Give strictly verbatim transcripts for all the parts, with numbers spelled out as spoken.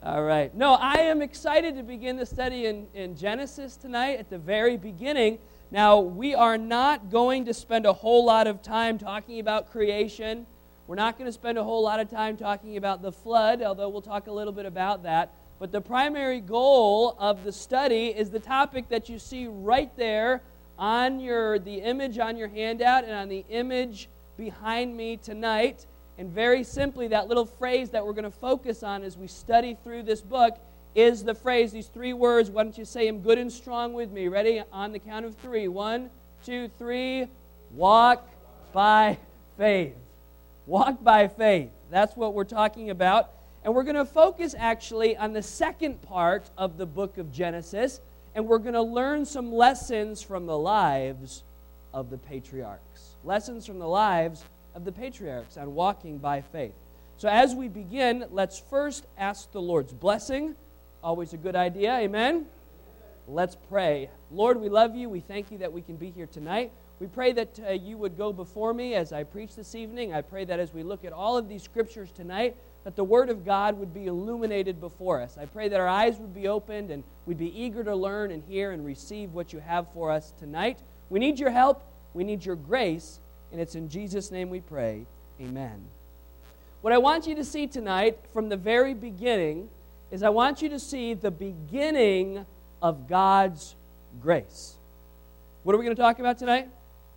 All right. No, I am excited to begin the study in, in Genesis tonight at the very beginning. Now, we are not going to spend a whole lot of time talking about creation. We're not going to spend a whole lot of time talking about the flood, although we'll talk a little bit about that. But the primary goal of the study is the topic that you see right there on your the image on your handout and on the image behind me tonight. And very simply, that little phrase that we're going to focus on as we study through this book is the phrase, these three words. Why don't you say them good and strong with me? Ready? On the count of three. One, two, three. Walk by faith. Walk by faith. That's what we're talking about. And we're going to focus actually on the second part of the book of Genesis. And we're going to learn some lessons from the lives of the patriarchs. Lessons from the lives of the patriarchs on walking by faith. So as we begin, let's first ask the Lord's blessing. Always a good idea, amen? Let's pray. Lord, we love you. We thank you that we can be here tonight. We pray that uh, you would go before me as I preach this evening. I pray that as we look at all of these scriptures tonight, that the Word of God would be illuminated before us. I pray that our eyes would be opened and we'd be eager to learn and hear and receive what you have for us tonight. We need your help. We need your grace. And it's in Jesus' name we pray. Amen. What I want you to see tonight from the very beginning is I want you to see the beginning of God's grace. What are we going to talk about tonight?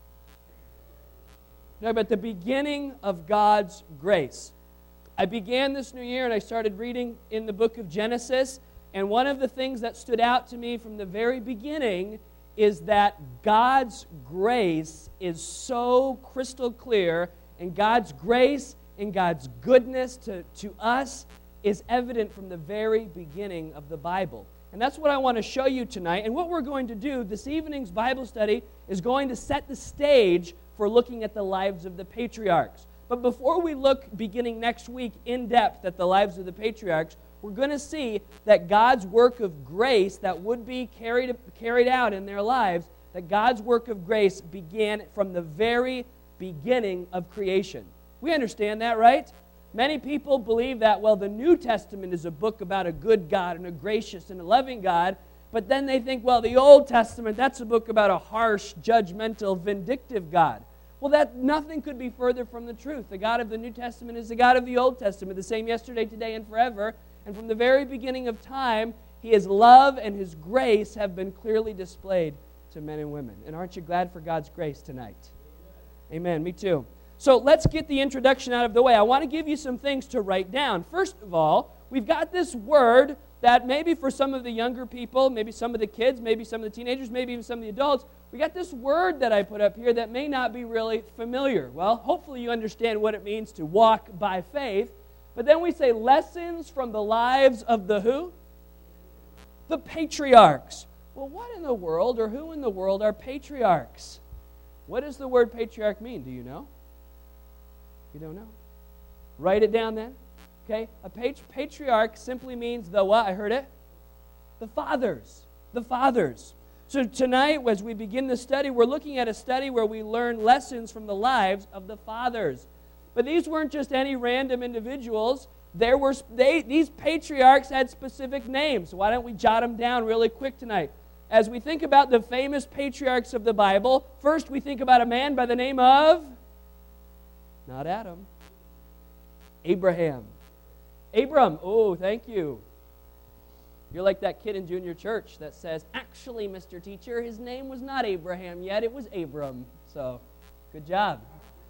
Talk about the beginning of God's grace. I began this new year and I started reading in the book of Genesis, and one of the things that stood out to me from the very beginning is that God's grace is so crystal clear, and God's grace and God's goodness to, to us is evident from the very beginning of the Bible. And that's what I want to show you tonight. And what we're going to do, this evening's Bible study is going to set the stage for looking at the lives of the patriarchs. But before we look, beginning next week, in depth at the lives of the patriarchs, we're going to see that God's work of grace that would be carried, carried out in their lives, that God's work of grace began from the very beginning of creation. We understand that, right? Many people believe that, well, the New Testament is a book about a good God and a gracious and a loving God, but then they think, well, the Old Testament, that's a book about a harsh, judgmental, vindictive God. Well, that nothing could be further from the truth. The God of the New Testament is the God of the Old Testament, the same yesterday, today, and forever. And from the very beginning of time, His love and His grace have been clearly displayed to men and women. And aren't you glad for God's grace tonight? Amen. Amen. Me too. So let's get the introduction out of the way. I want to give you some things to write down. First of all, we've got this word that maybe for some of the younger people, maybe some of the kids, maybe some of the teenagers, maybe even some of the adults, we got this word that I put up here that may not be really familiar. Well, hopefully you understand what it means to walk by faith. But then we say lessons from the lives of the who? The patriarchs. Well, what in the world or who in the world are patriarchs? What does the word patriarch mean? Do you know? You don't know? Write it down then. Okay? A patri- patriarch simply means the what? I heard it. The fathers. The fathers. So tonight, as we begin the study, we're looking at a study where we learn lessons from the lives of the fathers. But these weren't just any random individuals. There were they, these patriarchs had specific names. So why don't we jot them down really quick tonight? As we think about the famous patriarchs of the Bible, first we think about a man by the name of, not Adam, Abraham. Abram, oh, thank you. You're like that kid in junior church that says, actually, Mister Teacher, his name was not Abraham yet, it was Abram. So, good job.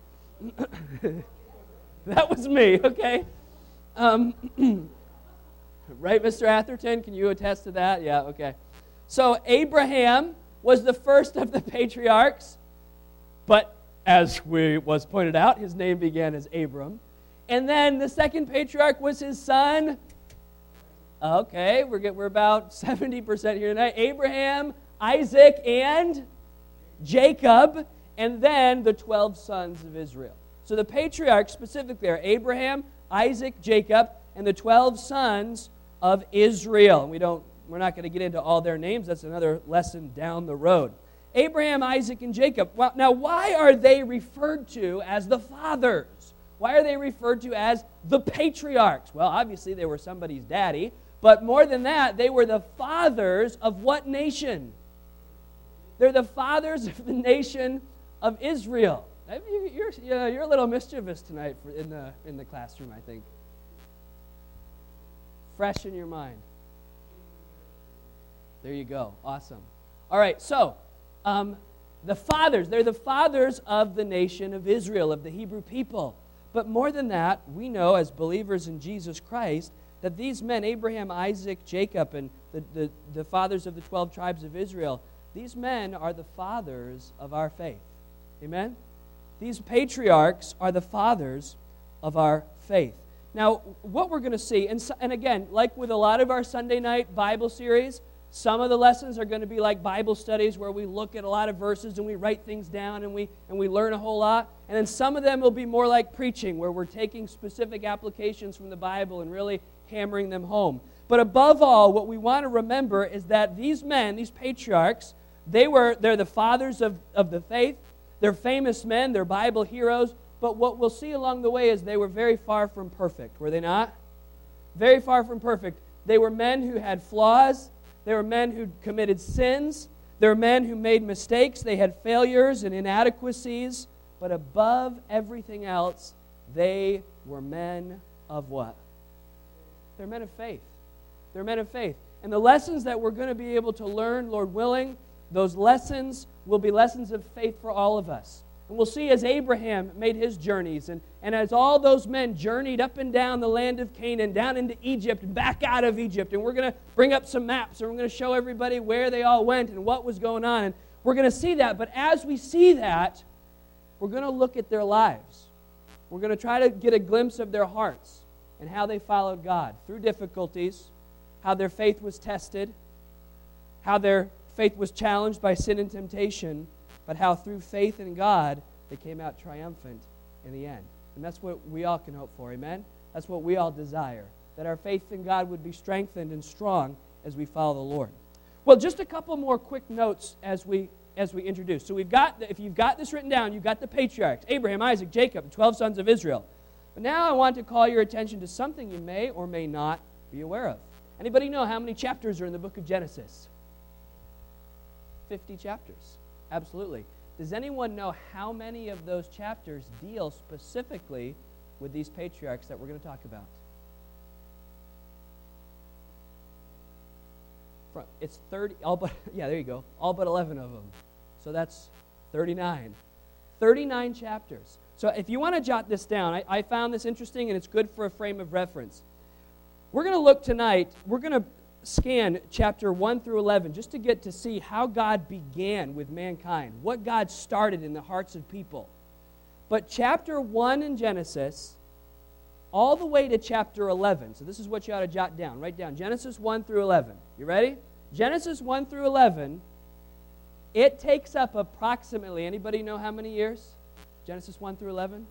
That was me, okay? Um, right, Mister Atherton? Can you attest to that? Yeah, okay. So, Abraham was the first of the patriarchs, but as we was pointed out, his name began as Abram. And then the second patriarch was his son. Okay, we're get, we're about seventy percent here tonight. Abraham, Isaac, and Jacob, and then the twelve sons of Israel. So the patriarchs specifically are Abraham, Isaac, Jacob, and the twelve sons of Israel. We don't, we're not going to get into all their names. That's another lesson down the road. Abraham, Isaac, and Jacob. Well, now, why are they referred to as the fathers? Why are they referred to as the patriarchs? Well, obviously they were somebody's daddy, but more than that, they were the fathers of what nation? They're the fathers of the nation of Israel. You're, you're, you're a little mischievous tonight for, in, the, in the classroom, I think. Fresh in your mind. There you go. Awesome. All right, so um, the fathers, they're the fathers of the nation of Israel, of the Hebrew people. But more than that, we know as believers in Jesus Christ that these men, Abraham, Isaac, Jacob, and the, the, the fathers of the twelve tribes of Israel, these men are the fathers of our faith. Amen? These patriarchs are the fathers of our faith. Now, what we're going to see, and, and again, like with a lot of our Sunday night Bible series, some of the lessons are going to be like Bible studies where we look at a lot of verses and we write things down and we and we learn a whole lot. And then some of them will be more like preaching where we're taking specific applications from the Bible and really hammering them home. But above all, what we want to remember is that these men, these patriarchs, they were they're the fathers of, of the faith. They're famous men, they're Bible heroes, but what we'll see along the way is they were very far from perfect, were they not? Very far from perfect. They were men who had flaws. They were men who committed sins. They were men who made mistakes. They had failures and inadequacies. But above everything else, they were men of what? They're men of faith. They're men of faith. And the lessons that we're going to be able to learn, Lord willing, those lessons will be lessons of faith for all of us. And we'll see as Abraham made his journeys, and, and as all those men journeyed up and down the land of Canaan, down into Egypt, and back out of Egypt. And we're going to bring up some maps, and we're going to show everybody where they all went and what was going on. And we're going to see that. But as we see that, we're going to look at their lives. We're going to try to get a glimpse of their hearts and how they followed God through difficulties, how their faith was tested, how their faith was challenged by sin and temptation, but how through faith in God, they came out triumphant in the end. And that's what we all can hope for, amen? That's what we all desire, that our faith in God would be strengthened and strong as we follow the Lord. Well, just a couple more quick notes as we as we introduce. So we've got, if you've got this written down, you've got the patriarchs, Abraham, Isaac, Jacob, the twelve sons of Israel. But now I want to call your attention to something you may or may not be aware of. Anybody know how many chapters are in the book of Genesis? fifty chapters. Absolutely. Does anyone know how many of those chapters deal specifically with these patriarchs that we're going to talk about? It's thirty, all but, yeah, there you go, all but eleven of them. So that's thirty-nine. thirty-nine chapters. So if you want to jot this down, I, I found this interesting and it's good for a frame of reference. We're going to look tonight, we're going to scan chapter one through eleven just to get to see how God began with mankind, what God started in the hearts of people. But chapter one in Genesis, all the way to chapter eleven, so this is what you ought to jot down. Write down Genesis one through eleven. You ready? Genesis one through eleven, it takes up approximately, anybody know how many years? Genesis one through eleven?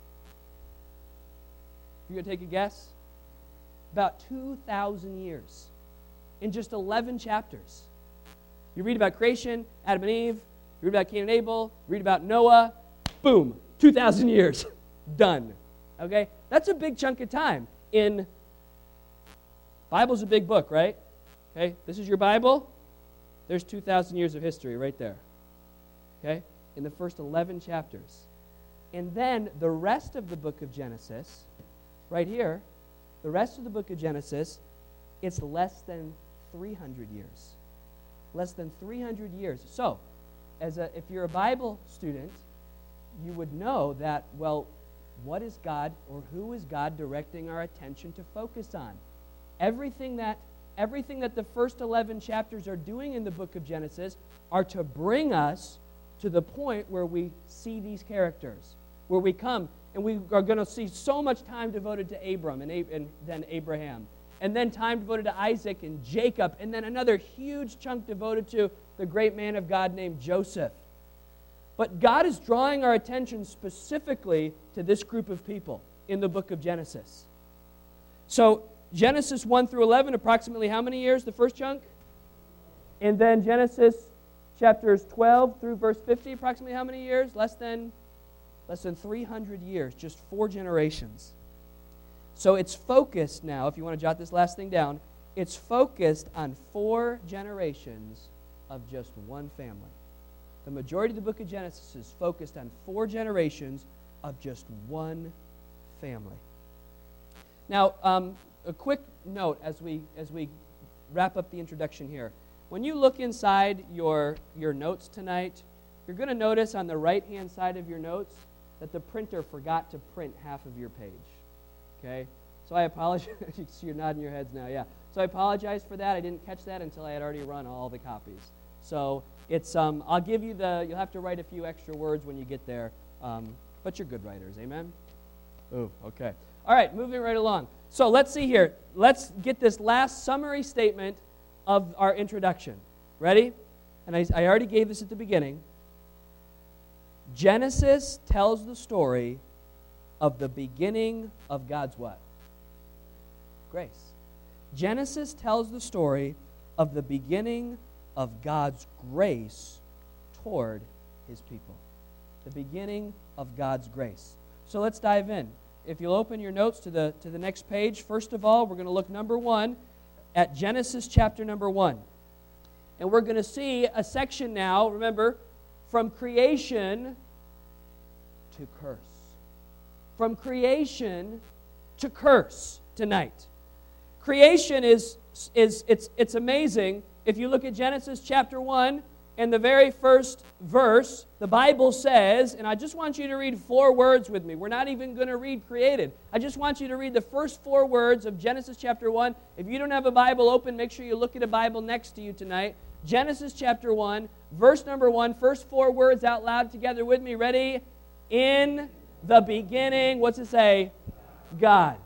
You going to take a guess? About two thousand years. In just eleven chapters. You read about creation, Adam and Eve, you read about Cain and Abel, you read about Noah, boom, two thousand years. Done. Okay? That's a big chunk of time. In Bible's a big book, right? Okay? This is your Bible. There's two thousand years of history right there. Okay? In the first eleven chapters. And then the rest of the book of Genesis, right here, the rest of the book of Genesis, it's less than three hundred years. Less than three hundred years. So, as a, if you're a Bible student, you would know that, well, what is God or who is God directing our attention to focus on? Everything that, everything that the first eleven chapters are doing in the book of Genesis are to bring us to the point where we see these characters, where we come, and we are going to see so much time devoted to Abram and, Ab- and then Abraham. And then time devoted to Isaac and Jacob, and then another huge chunk devoted to the great man of God named Joseph. But God is drawing our attention specifically to this group of people in the book of Genesis. So Genesis one through eleven, approximately how many years, the first chunk? And then Genesis chapters twelve through verse fifty, approximately how many years? Less than Less than three hundred years, just four generations. So it's focused now, if you want to jot this last thing down, it's focused on four generations of just one family. The majority of the book of Genesis is focused on four generations of just one family. Now, um, a quick note as we as we wrap up the introduction here. When you look inside your, your notes tonight, you're going to notice on the right-hand side of your notes that the printer forgot to print half of your page. Okay? So I apologize. You're nodding your heads now, yeah. So I apologize for that. I didn't catch that until I had already run all the copies. So it's um, I'll give you the, you'll have to write a few extra words when you get there, um, but you're good writers, amen? Ooh, okay. All right, moving right along. So let's see here. Let's get this last summary statement of our introduction. Ready? And I, I already gave this at the beginning. Genesis tells the story of the beginning of God's what? Grace. Genesis tells the story of the beginning of God's grace toward His people. The beginning of God's grace. So let's dive in. If you'll open your notes to the, to the next page, first of all, we're going to look, number one, at Genesis chapter number one. And we're going to see a section now, remember, from creation to curse. From creation to curse tonight. Creation is, is it's, it's amazing. If you look at Genesis chapter one, and the very first verse, the Bible says, and I just want you to read four words with me. We're not even going to read created. I just want you to read the first four words of Genesis chapter one. If you don't have a Bible open, make sure you look at a Bible next to you tonight. Genesis chapter one, verse number one, first four words out loud together with me. Ready? In the beginning, what's it say? God.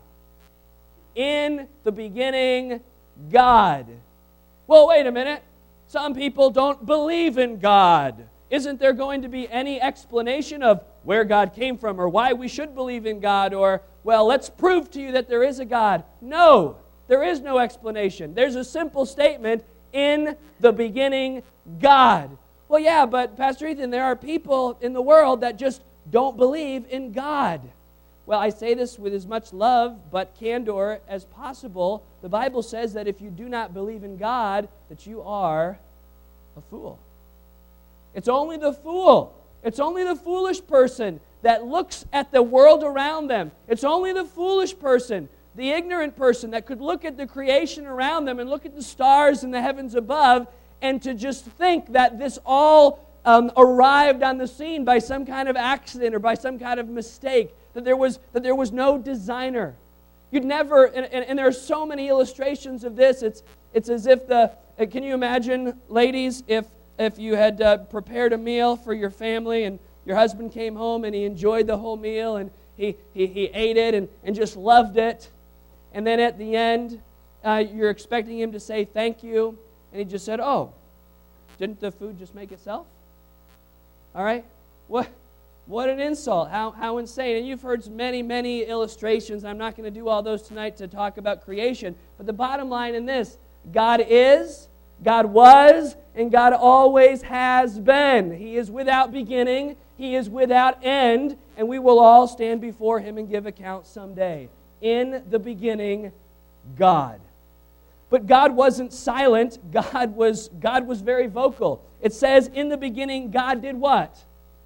In the beginning, God. Well, wait a minute. Some people don't believe in God. Isn't there going to be any explanation of where God came from or why we should believe in God? Or, well, let's prove to you that there is a God. No, there is no explanation. There's a simple statement, in the beginning, God. Well, yeah, but Pastor Ethan, there are people in the world that just don't believe in God. Well, I say this with as much love but candor as possible. The Bible says that if you do not believe in God, that you are a fool. It's only the fool. It's only the foolish person that looks at the world around them. It's only the foolish person, the ignorant person, that could look at the creation around them and look at the stars in the heavens above and to just think that this all um, arrived on the scene by some kind of accident or by some kind of mistake. That there was that there was no designer. You'd never, and, and, and there are so many illustrations of this. It's it's as if the, uh, can you imagine, ladies, if if you had uh, prepared a meal for your family and your husband came home and he enjoyed the whole meal and he he, he ate it and, and just loved it, and then at the end uh, you're expecting him to say thank you, and he just said, oh, didn't the food just make itself? All right, what? What an insult. How, how insane. And you've heard many, many illustrations. I'm not going to do all those tonight to talk about creation. But the bottom line in this, God is, God was, and God always has been. He is without beginning. He is without end. And we will all stand before Him and give account someday. In the beginning, God. But God wasn't silent. God was, God was very vocal. It says, in the beginning, God did what?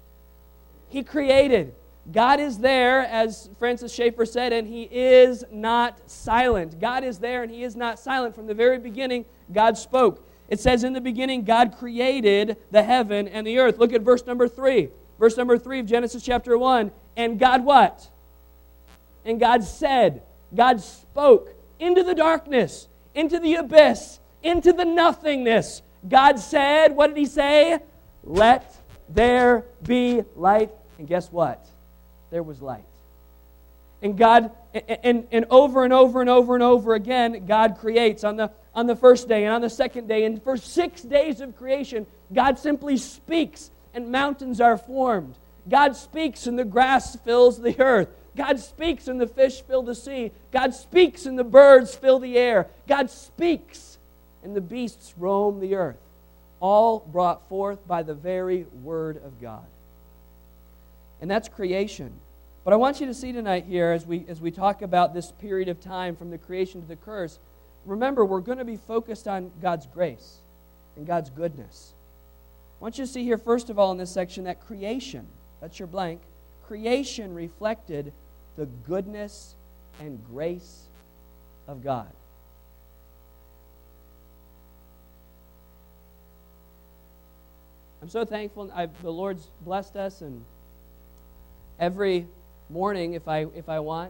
He created. God is there, as Francis Schaeffer said, and He is not silent. God is there and He is not silent. From the very beginning, God spoke. It says, in the beginning, God created the heaven and the earth. Look at verse number three. Verse number three of Genesis chapter one. And God what? And God said, God spoke into the darkness, into the abyss, into the nothingness. God said, what did He say? Let there be light. And guess what? There was light. And God, and, and over and over and over and over again, God creates on the, on the first day and on the second day. And for six days of creation, God simply speaks and mountains are formed. God speaks and the grass fills the earth. God speaks and the fish fill the sea. God speaks and the birds fill the air. God speaks and the beasts roam the earth. All brought forth by the very word of God. and that's creation. But I want you to see tonight here, as we as we talk about this period of time from the creation to the curse, remember, we're going to be focused on God's grace and God's goodness. I want you to see here, first of all, in this section, that creation, that's your blank, creation reflected the goodness and grace of God. I'm so thankful. I've, the Lord's blessed us, and every morning, if I if I want,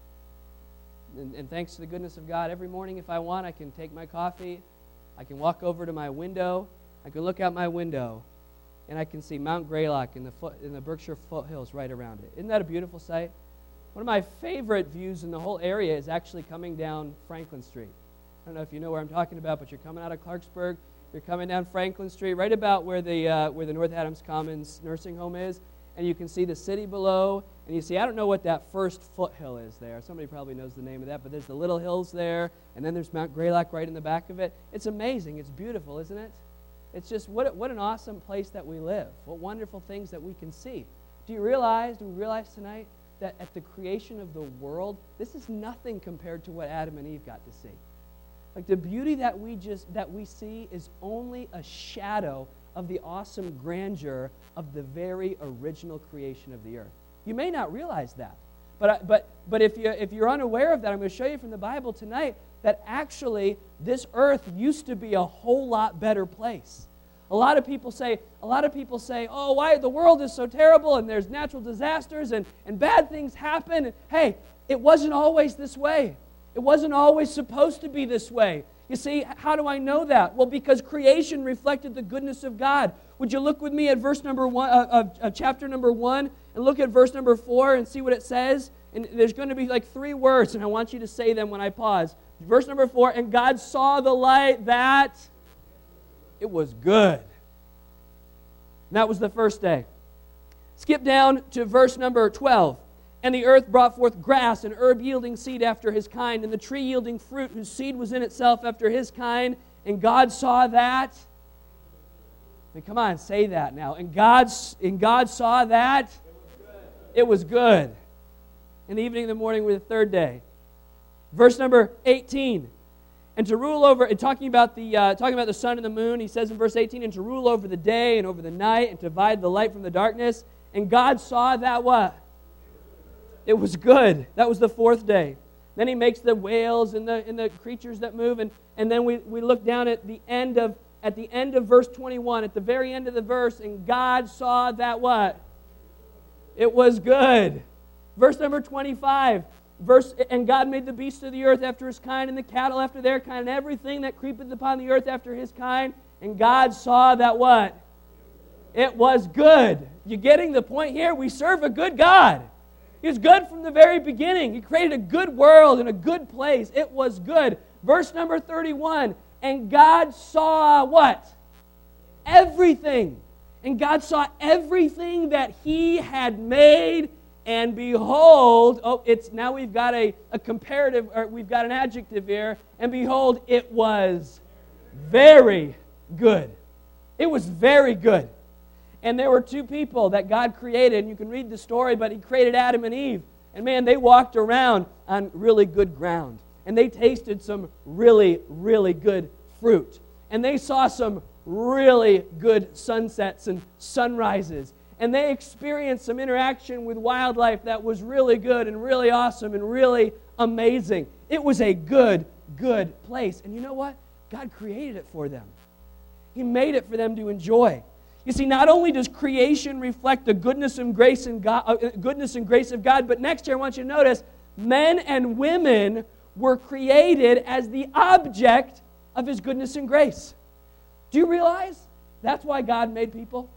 and, and thanks to the goodness of God, every morning, if I want, I can take my coffee, I can walk over to my window, I can look out my window, and I can see Mount Greylock in the foot, in the Berkshire foothills right around it. Isn't that a beautiful sight? One of my favorite views in the whole area is actually coming down Franklin Street. I don't know if you know where I'm talking about, but you're coming out of Clarksburg, you're coming down Franklin Street, right about where the uh, where the North Adams Commons nursing home is, and you can see the city below, and you see, I don't know what that first foothill is there. Somebody probably knows the name of that, but there's the little hills there, and then there's Mount Greylock right in the back of it. It's amazing. It's beautiful, isn't it? It's just, what what an awesome place that we live. What wonderful things that we can see. Do you realize, do we realize tonight that at the creation of the world, this is nothing compared to what Adam and Eve got to see? Like, the beauty that we just that we see is only a shadow of the awesome grandeur of the very original creation of the earth. You may not realize that, but but but if you if you're unaware of that, I'm going to show you from the Bible tonight that actually this earth used to be a whole lot better place. A lot of people say, a lot of people say, oh, why the world is so terrible, and there's natural disasters, and, and bad things happen. And, hey, it wasn't always this way. It wasn't always supposed to be this way. You see, how do I know that? Well, because creation reflected the goodness of God. Would you look with me at verse number one, uh, of, of chapter number one, and look at verse number four and see what it says? And there's going to be like three words, and I want you to say them when I pause. Verse number four, and God saw the light that it was good. And that was the first day. Skip down to verse number twelve. And the earth brought forth grass, and herb yielding seed after his kind, and the tree yielding fruit whose seed was in itself after his kind. And God saw that. I mean, come on, say that now. And God, and God saw that. It was good. It was good. And the evening and the morning were the third day. Verse number eighteen. And to rule over, and talking about the uh, talking about the sun and the moon, he says in verse eighteen, and to rule over the day and over the night, and to divide the light from the darkness. And God saw that what? It was good. That was the fourth day. Then he makes the whales and the and the creatures that move, and, and then we, we look down at the end of at the end of verse twenty-one, at the very end of the verse, and God saw that what? It was good. Verse number twenty-five. Verse, and God made the beasts of the earth after his kind, and the cattle after their kind, and everything that creepeth upon the earth after his kind. And God saw that what? It was good. You getting the point here? We serve a good God. He was good from the very beginning. He created a good world and a good place. It was good. Verse number thirty-one, and God saw what? Everything. And God saw everything that he had made, and behold, oh, it's now we've got a, a comparative, or we've got an adjective here, and behold, it was very good. It was very good. And there were two people that God created, and you can read the story, but he created Adam and Eve. And man, they walked around on really good ground. And they tasted some really, really good fruit. And they saw some really good sunsets and sunrises. And they experienced some interaction with wildlife that was really good and really awesome and really amazing. It was a good, good place. And you know what? God created it for them. He made it for them to enjoy. You see, not only does creation reflect the goodness and grace and God, uh, goodness and grace of God, but next year I want you to notice, men and women were created as the object of his goodness and grace. Do you realize that's why God made people?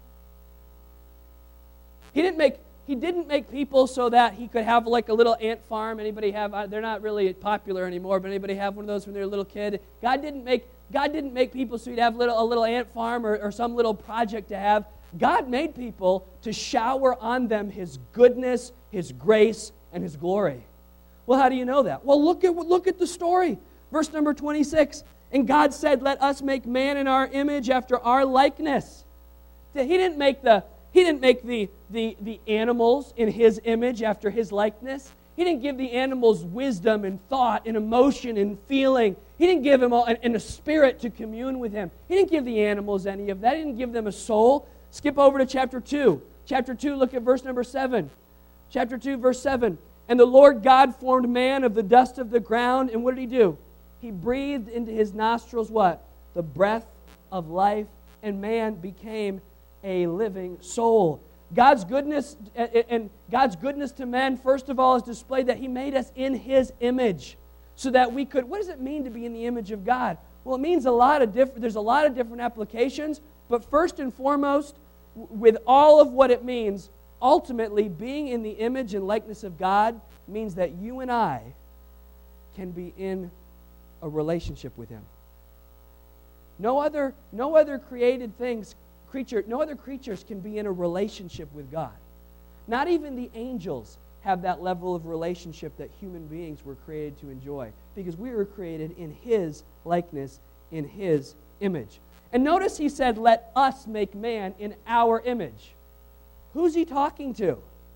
He didn't make He didn't make people so that he could have like a little ant farm. Anybody have? Uh, they're not really popular anymore, but anybody have one of those when they're a little kid? God didn't make God didn't make people so you'd have little, a little ant farm or, or some little project to have. God made people to shower on them his goodness, his grace, and his glory. Well, how do you know that? Well, look at look at the story. Verse number twenty-six. And God said, let us make man in our image after our likeness. He didn't make the He didn't make the, the, the animals in His image after His likeness. He didn't give the animals wisdom and thought and emotion and feeling. He didn't give them all, and, and a spirit to commune with Him. He didn't give the animals any of that. He didn't give them a soul. Skip over to chapter two. Chapter two, look at verse number seven. Chapter two, verse seven. And the Lord God formed man of the dust of the ground, and what did He do? He breathed into his nostrils what? The breath of life, and man became a living soul. God's goodness and God's goodness to men, first of all, is displayed that He made us in His image, so that we could. What does it mean to be in the image of God? Well, it means a lot of different. There's a lot of different applications, but first and foremost, with all of what it means, ultimately being in the image and likeness of God means that you and I can be in a relationship with Him. No other, no other created things. Creature, no other creatures can be in a relationship with God. Not even the angels have that level of relationship that human beings were created to enjoy, because we were created in His likeness, in His image. And notice He said, let us make man in our image. Who's He talking to?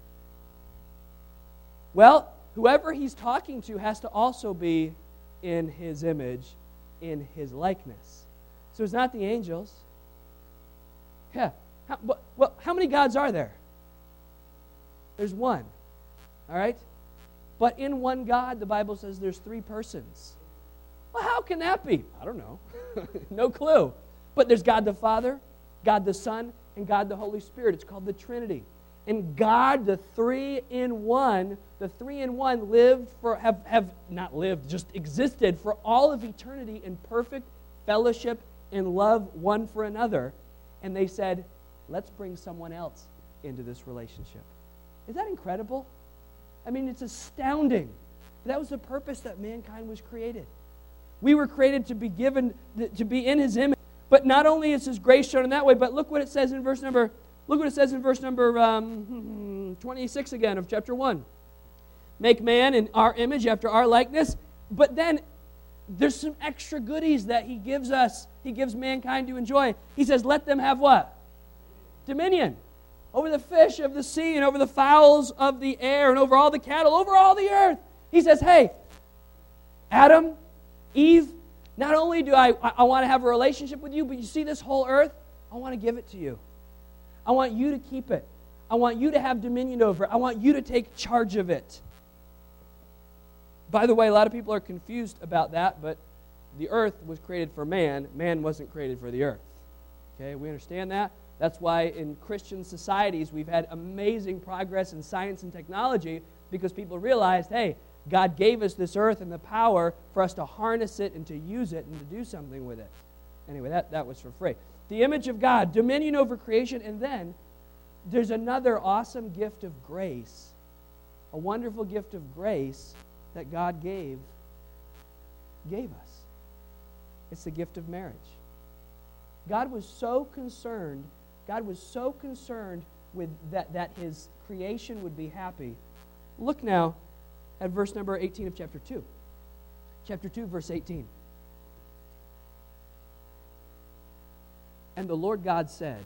Well, whoever He's talking to has to also be in His image, in His likeness. So it's not the angels. Yeah. How, well, how many gods are there? There's one. All right? But in one God, the Bible says there's three persons. Well, how can that be? I don't know. No clue. But there's God the Father, God the Son, and God the Holy Spirit. It's called the Trinity. And God, the three in one, the three in one lived for, have, have not lived, just existed for all of eternity in perfect fellowship and love one for another. And they said, let's bring someone else into this relationship. Is that incredible? I mean, it's astounding. That was the purpose that mankind was created. We were created to be given, to be in His image. But not only is His grace shown in that way, but look what it says in verse number, look what it says in verse number um, twenty-six again of chapter one. Make man in our image after our likeness. But then there's some extra goodies that He gives us, He gives mankind to enjoy. He says, let them have what? Dominion. Over the fish of the sea and over the fowls of the air and over all the cattle, over all the earth. He says, hey, Adam, Eve, not only do I, I, I want to have a relationship with you, but you see this whole earth? I want to give it to you. I want you to keep it. I want you to have dominion over it. I want you to take charge of it. By the way, a lot of people are confused about that, but the earth was created for man. Man wasn't created for the earth. Okay, we understand that. That's why in Christian societies we've had amazing progress in science and technology, because people realized, hey, God gave us this earth and the power for us to harness it and to use it and to do something with it. Anyway, that, that was for free. The image of God, dominion over creation, and then there's another awesome gift of grace, a wonderful gift of grace that God gave, gave us. It's the gift of marriage. God was so concerned, God was so concerned with that, that His creation would be happy. Look now at verse number eighteen of chapter two. Chapter two, verse eighteen. And the Lord God said,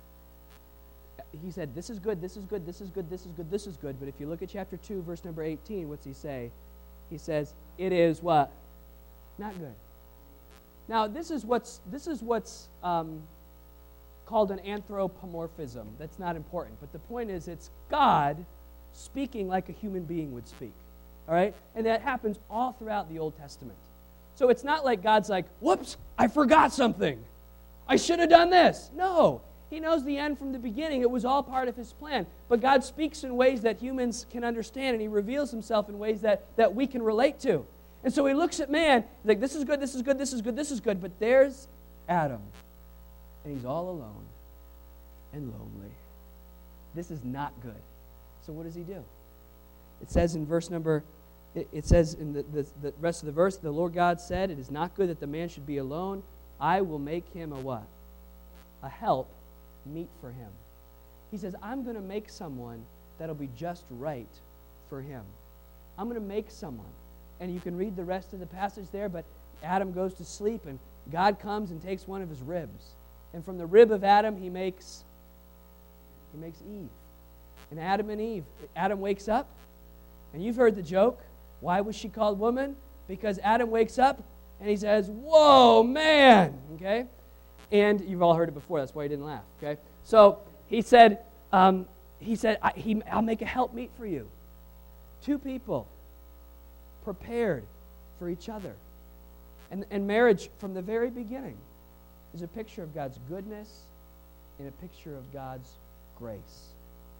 He said, this is good, this is good, this is good, this is good, this is good. But if you look at chapter two, verse number eighteen, what's He say? He says, it is what? Not good. Now, this is what's, this is what's um, called an anthropomorphism. That's not important. But the point is, it's God speaking like a human being would speak. All right? And that happens all throughout the Old Testament. So it's not like God's like, whoops, I forgot something. I should have done this. No. He knows the end from the beginning. It was all part of His plan. But God speaks in ways that humans can understand, and He reveals Himself in ways that, that we can relate to. And so He looks at man, he's like, this is good, this is good, this is good, this is good. But there's Adam, and he's all alone and lonely. This is not good. So what does He do? It says in verse number, it, it says in the, the, the rest of the verse, the Lord God said, it is not good that the man should be alone. I will make him a what? A help meet for him. He says, I'm going to make someone that'll be just right for him. I'm going to make someone. And you can read the rest of the passage there, but Adam goes to sleep, and God comes and takes one of his ribs. And from the rib of Adam, He makes He makes Eve. And Adam and Eve, Adam wakes up, and you've heard the joke. Why was she called woman? Because Adam wakes up, and he says, whoa, man, okay? And you've all heard it before. That's why he didn't laugh, okay? So he said, um, he said, I, he, I'll make a helpmeet for you. Two people prepared for each other. And, and marriage, from the very beginning, is a picture of God's goodness and a picture of God's grace.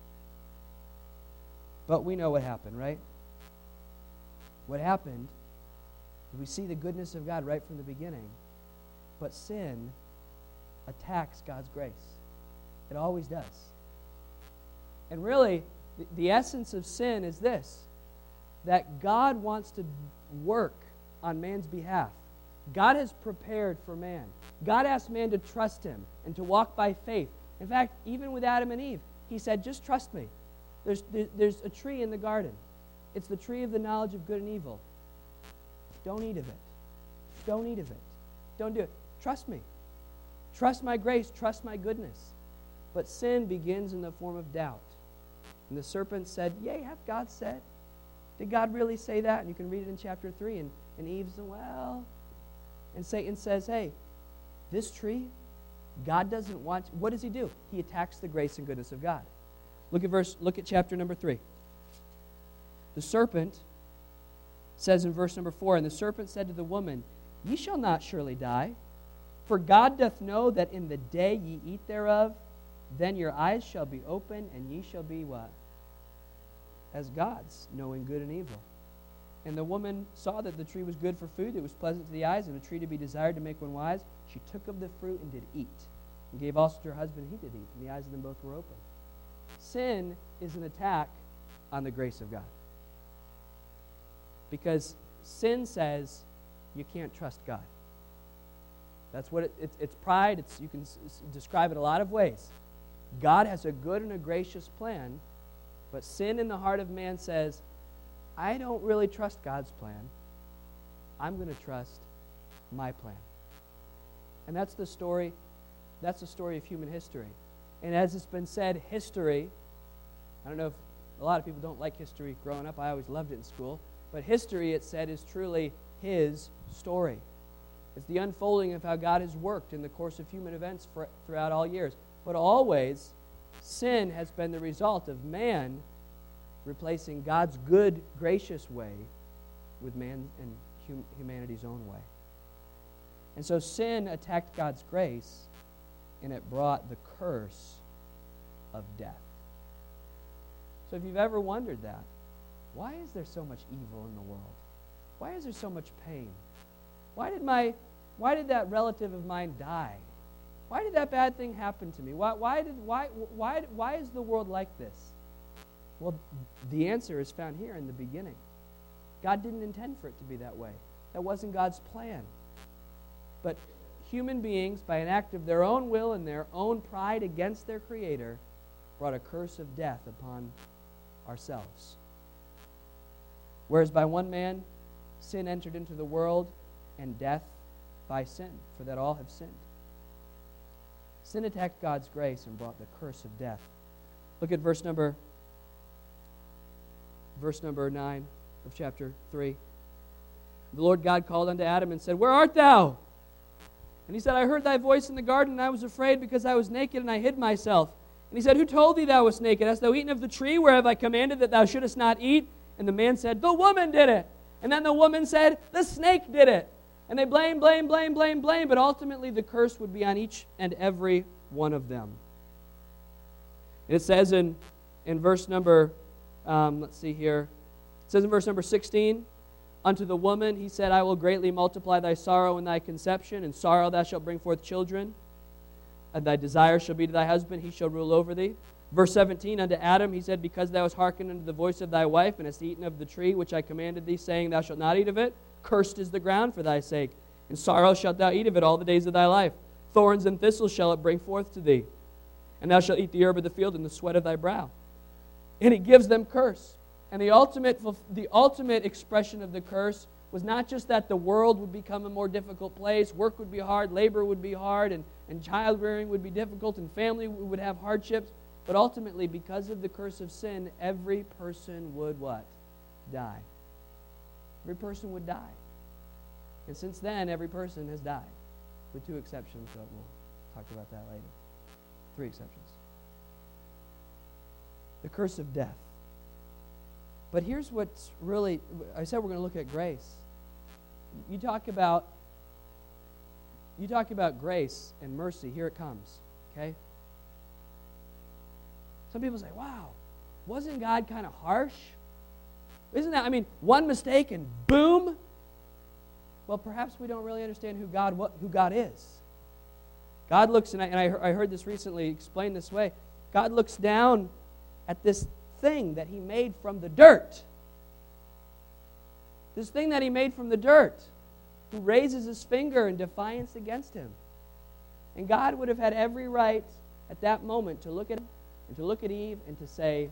But we know what happened, right? What happened is we see the goodness of God right from the beginning, but sin attacks God's grace. It always does. And really, the, the essence of sin is this, that God wants to work on man's behalf. God has prepared for man. God asked man to trust him and to walk by faith. In fact, even with Adam and Eve, he said, just trust me. There's, there, there's a tree in the garden. It's the tree of the knowledge of good and evil. Don't eat of it. Don't eat of it. Don't do it. Trust me. Trust my grace. Trust my goodness. But sin begins in the form of doubt. And the serpent said, yea, hath God said? Did God really say that? And you can read it in chapter three. And, and Eve said, well... And Satan says, hey, this tree, God doesn't want... What does he do? He attacks the grace and goodness of God. Look at verse. Look at chapter number three. The serpent says in verse number four, and the serpent said to the woman, ye shall not surely die, for God doth know that in the day ye eat thereof, then your eyes shall be open, and ye shall be what? As gods, knowing good and evil. And the woman saw that the tree was good for food, it was pleasant to the eyes, and a tree to be desired to make one wise. She took of the fruit and did eat, and gave also to her husband, and he did eat, and the eyes of them both were open. Sin is an attack on the grace of God. Because sin says you can't trust God. That's what it, it, it's pride. It's, you can s- s- describe it a lot of ways. God has a good and a gracious plan, but sin in the heart of man says, I don't really trust God's plan. I'm going to trust my plan. And that's the story, that's the story of human history. And as it's been said, history, I don't know if a lot of people don't like history growing up. I always loved it in school. But history, it said, is truly his story. It's the unfolding of how God has worked in the course of human events for, throughout all years. But always, sin has been the result of man replacing God's good, gracious way with man and hum- humanity's own way. And so sin attacked God's grace, and it brought the curse of death. So if you've ever wondered that, why is there so much evil in the world? Why is there so much pain? Why did my, why did that relative of mine die? Why did that bad thing happen to me? Why, why, did, why, why, why is the world like this? Well, the answer is found here in the beginning. God didn't intend for it to be that way. That wasn't God's plan. But human beings, by an act of their own will and their own pride against their Creator, brought a curse of death upon ourselves. Whereas by one man, sin entered into the world, and death by sin, for that all have sinned. Sin attacked God's grace and brought the curse of death. Look at verse number Verse number nine of chapter three. The Lord God called unto Adam and said, where art thou? And he said, I heard thy voice in the garden, and I was afraid because I was naked, and I hid myself. And he said, who told thee thou wast naked? Hast thou eaten of the tree whereof I commanded that thou shouldest not eat? And the man said, the woman did it. And then the woman said, the snake did it. And they blame, blame, blame, blame, blame, but ultimately the curse would be on each and every one of them. And it says in, in verse number Um, let's see here. It says in verse number sixteen, unto the woman he said, I will greatly multiply thy sorrow in thy conception, and sorrow thou shalt bring forth children. And thy desire shall be to thy husband, he shall rule over thee. Verse seventeen, unto Adam he said, because thou hast hearkened unto the voice of thy wife, and hast eaten of the tree which I commanded thee, saying, thou shalt not eat of it, cursed is the ground for thy sake. In sorrow shalt thou eat of it all the days of thy life. Thorns and thistles shall it bring forth to thee. And thou shalt eat the herb of the field in the sweat of thy brow. And it gives them curse. And the ultimate, the ultimate expression of the curse was not just that the world would become a more difficult place, work would be hard, labor would be hard, and, and child rearing would be difficult, and family would have hardships. But ultimately, because of the curse of sin, every person would what? Die. Every person would die. And since then, every person has died, with two exceptions, but we'll talk about that later. Three exceptions. The curse of death. But here's what's really, I said we're going to look at grace. You talk about, you talk about grace and mercy, here it comes, okay? Some people say, wow, wasn't God kind of harsh? Isn't that, I mean, one mistake and boom? Well, perhaps we don't really understand who God what, who God is. God looks, and I, and I heard this recently explained this way, God looks down at this thing that He made from the dirt. This thing that He made from the dirt, who raises His finger in defiance against Him. And God would have had every right at that moment to look at him and to look at Eve and to say,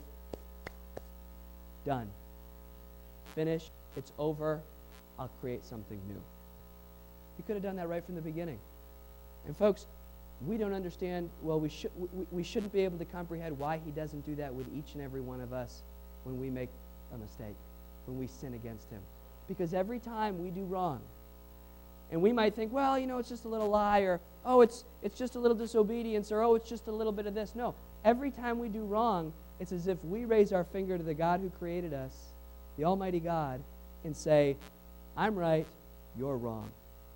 done. Finished. It's over. I'll create something new. He could have done that right from the beginning. And folks, we don't understand, well, we, should, we, we shouldn't be able to comprehend why He doesn't do that with each and every one of us when we make a mistake, when we sin against Him. Because every time we do wrong, and we might think, well, you know, it's just a little lie, or, oh, it's, it's just a little disobedience, or, oh, it's just a little bit of this. No, every time we do wrong, it's as if we raise our finger to the God who created us, the Almighty God, and say, I'm right, you're wrong.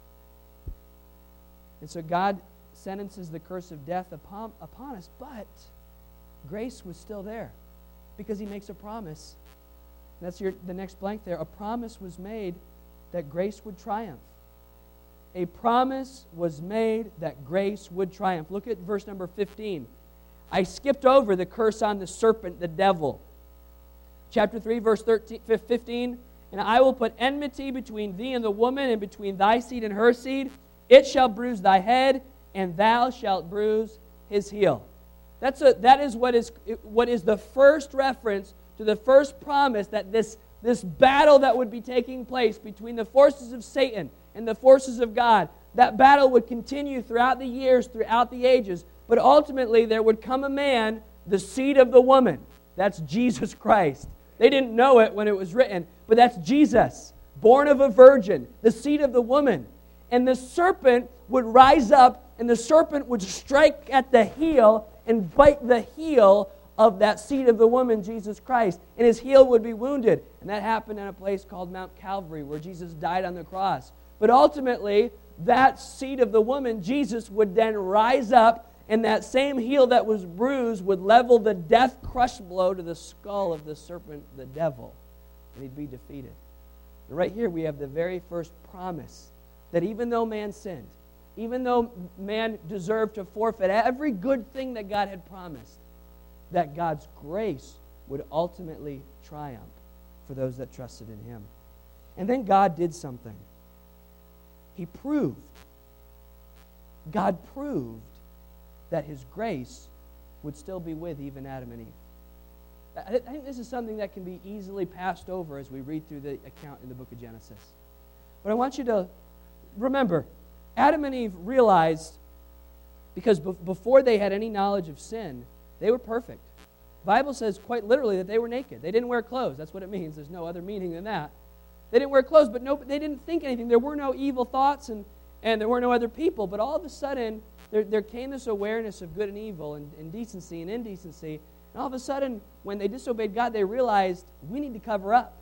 And so God sentences the curse of death upon, upon us, but grace was still there because He makes a promise. That's your, the next blank there. A promise was made that grace would triumph. A promise was made that grace would triumph. Look at verse number fifteen. I skipped over the curse on the serpent, the devil. Chapter three, verse thirteen, fifteen. And I will put enmity between thee and the woman, and between thy seed and her seed. It shall bruise thy head, and thou shalt bruise his heel. That's a, that is what is what is the first reference to the first promise that this, this battle that would be taking place between the forces of Satan and the forces of God, that battle would continue throughout the years, throughout the ages, but ultimately there would come a man, the seed of the woman. That's Jesus Christ. They didn't know it when it was written, but that's Jesus, born of a virgin, the seed of the woman. And the serpent would rise up, and the serpent would strike at the heel and bite the heel of that seed of the woman, Jesus Christ. And his heel would be wounded. And that happened in a place called Mount Calvary, where Jesus died on the cross. But ultimately, that seed of the woman, Jesus, would then rise up, and that same heel that was bruised would level the death crush blow to the skull of the serpent, the devil. And he'd be defeated. And right here we have the very first promise that even though man sinned, even though man deserved to forfeit every good thing that God had promised, that God's grace would ultimately triumph for those that trusted in Him. And then God did something. He proved, God proved that His grace would still be with even Adam and Eve. I think this is something that can be easily passed over as we read through the account in the book of Genesis. But I want you to remember, Adam and Eve realized, because be- before they had any knowledge of sin, they were perfect. The Bible says quite literally that they were naked. They didn't wear clothes. That's what it means. There's no other meaning than that. They didn't wear clothes, but no, they didn't think anything. There were no evil thoughts, and, and there were no other people. But all of a sudden, there, there came this awareness of good and evil, and, and decency and indecency. And all of a sudden, when they disobeyed God, they realized, we need to cover up.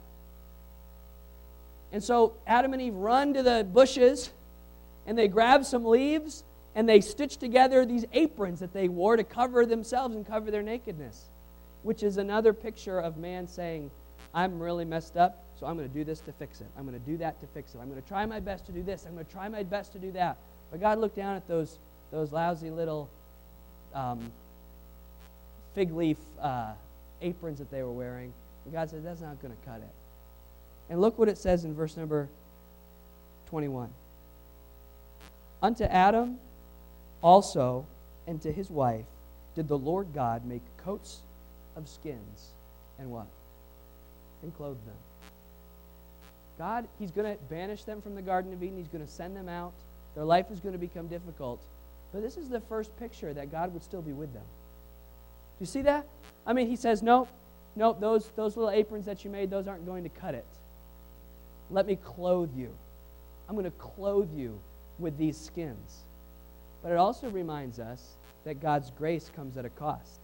And so Adam and Eve run to the bushes, and they grab some leaves, and they stitch together these aprons that they wore to cover themselves and cover their nakedness, which is another picture of man saying, I'm really messed up, so I'm going to do this to fix it. I'm going to do that to fix it. I'm going to try my best to do this. I'm going to try my best to do that. But God looked down at those, those lousy little um, fig leaf uh, aprons that they were wearing, and God said, that's not going to cut it. And look what it says in verse number twenty-one. Unto Adam also and to his wife did the Lord God make coats of skins and what? And clothe them. God, He's going to banish them from the Garden of Eden. He's going to send them out. Their life is going to become difficult. But this is the first picture that God would still be with them. you see that? I mean, he says, nope, nope, those, those little aprons that you made, those aren't going to cut it. Let me clothe you. I'm going to clothe you with these skins. But it also reminds us that God's grace comes at a cost.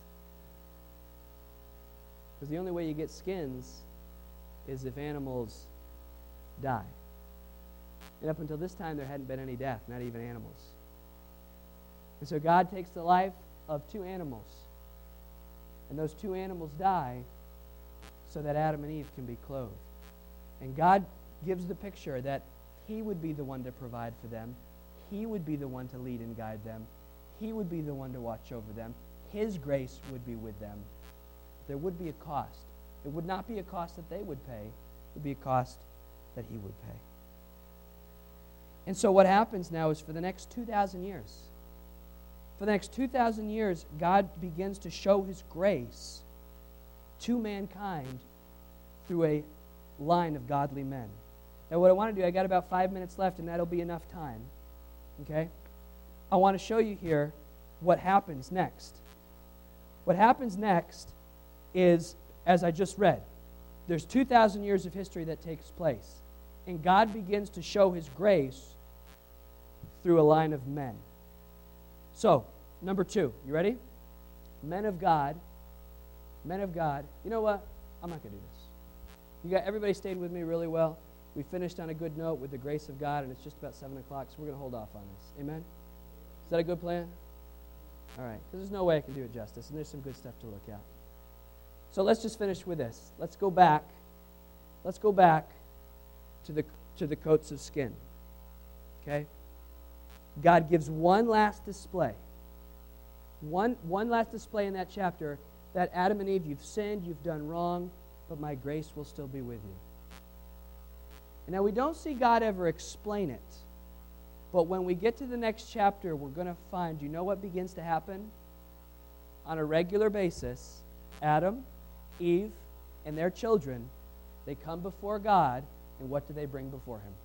Because the only way you get skins is if animals die. And up until this time, there hadn't been any death, not even animals. And so God takes the life of two animals. And those two animals die so that Adam and Eve can be clothed. And God gives the picture that He would be the one to provide for them. He would be the one to lead and guide them. He would be the one to watch over them. His grace would be with them. There would be a cost. It would not be a cost that they would pay. It would be a cost that He would pay. And so what happens now is for the next two thousand years, for the next two thousand years, God begins to show His grace to mankind through a line of godly men. Now what I want to do, I got about five minutes left, and that'll be enough time. Okay? I want to show you here what happens next. What happens next is, as I just read, there's two thousand years of history that takes place. And God begins to show His grace through a line of men. So, number two, you ready? Men of God. Men of God. You know what? I'm not going to do this. You got everybody stayed with me really well. We finished on a good note with the grace of God, and it's just about seven o'clock, so we're going to hold off on this. Amen? Is that a good plan? All right, because there's no way I can do it justice, and there's some good stuff to look at. So let's just finish with this. Let's go back. Let's go back to the to the coats of skin. Okay? God gives one last display. One, one last display in that chapter that Adam and Eve, you've sinned, you've done wrong, but my grace will still be with you. And now we don't see God ever explain it. But when we get to the next chapter, we're going to find, you know what begins to happen? On a regular basis, Adam, Eve, and their children, they come before God, and what do they bring before Him?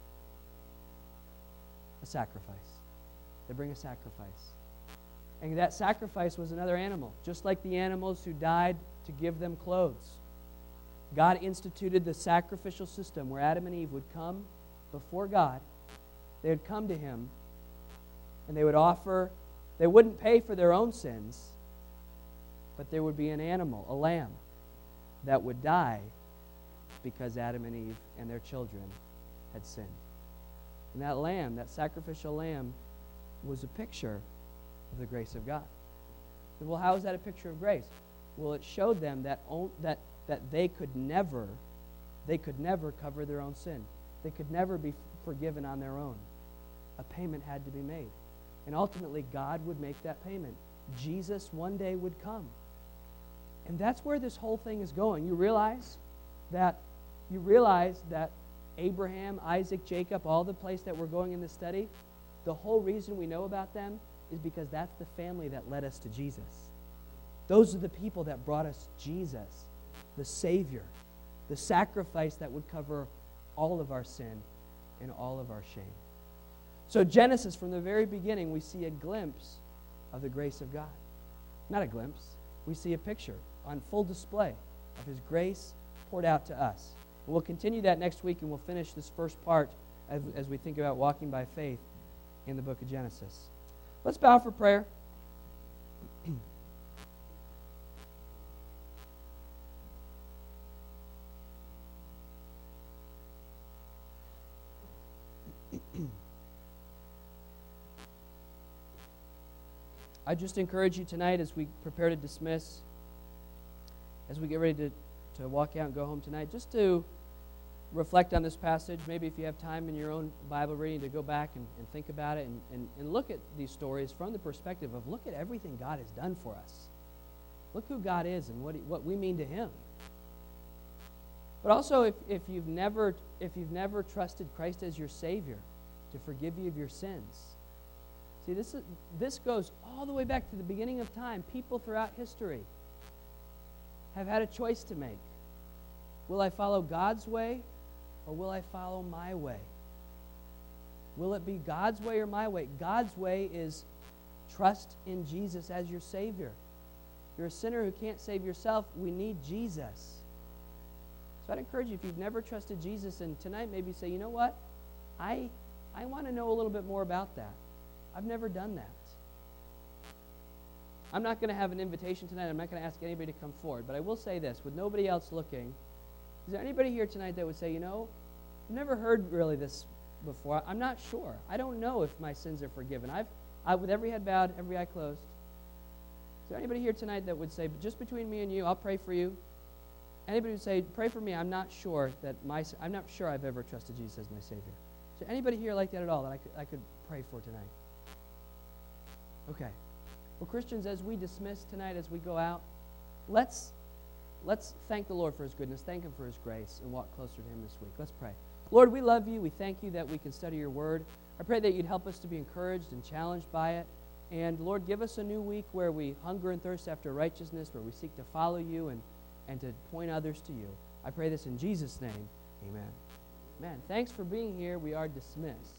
A sacrifice. They bring a sacrifice. And that sacrifice was another animal, just like the animals who died to give them clothes. God instituted the sacrificial system where Adam and Eve would come before God. They would come to Him, and they would offer, they wouldn't pay for their own sins, but there would be an animal, a lamb, that would die because Adam and Eve and their children had sinned. And that lamb, that sacrificial lamb, was a picture of the grace of God. Well, how is that a picture of grace? Well, it showed them that on, that that they could never, they could never cover their own sin. They could never be forgiven on their own. A payment had to be made. And ultimately, God would make that payment. Jesus one day would come. And that's where this whole thing is going. You realize that you realize that Abraham, Isaac, Jacob, all the place that we're going in this study, the whole reason we know about them is because that's the family that led us to Jesus. Those are the people that brought us Jesus, the Savior, the sacrifice that would cover all of our sin and all of our shame. So Genesis, from the very beginning, we see a glimpse of the grace of God. Not a glimpse. We see a picture on full display of His grace poured out to us. And we'll continue that next week, and we'll finish this first part as, as we think about walking by faith in the book of Genesis. Let's bow for prayer. I just encourage you tonight as we prepare to dismiss, as we get ready to, to walk out and go home tonight, just to reflect on this passage. Maybe if you have time in your own Bible reading to go back and, and think about it and, and, and look at these stories from the perspective of look at everything God has done for us. Look who God is and what, he, what we mean to Him. But also, if, if you've never if you've never trusted Christ as your Savior to forgive you of your sins, see, this is, this goes all the way back to the beginning of time. People throughout history have had a choice to make. Will I follow God's way, or will I follow my way? Will it be God's way or my way? God's way is trust in Jesus as your Savior. You're a sinner who can't save yourself. We need Jesus. So I'd encourage you, if you've never trusted Jesus, and tonight maybe say, you know what? I, I want to know a little bit more about that. I've never done that. I'm not going to have an invitation tonight. I'm not going to ask anybody to come forward. But I will say this, with nobody else looking, is there anybody here tonight that would say, you know, I've never heard really this before. I'm not sure. I don't know if my sins are forgiven. I've, I, with every head bowed, every eye closed. Is there anybody here tonight that would say, just between me and you, I'll pray for you? Anybody would say, pray for me. I'm not sure that my, I'm not sure I've ever trusted Jesus as my Savior. Is there anybody here like that at all that I could, I could pray for tonight? Okay. Well, Christians, as we dismiss tonight, as we go out, let's let's thank the Lord for His goodness, thank Him for His grace, and walk closer to Him this week. Let's pray. Lord, we love you. We thank you that we can study your word. I pray that you'd help us to be encouraged and challenged by it. And Lord, give us a new week where we hunger and thirst after righteousness, where we seek to follow you and, and to point others to you. I pray this in Jesus' name. Amen. Amen. Thanks for being here. We are dismissed.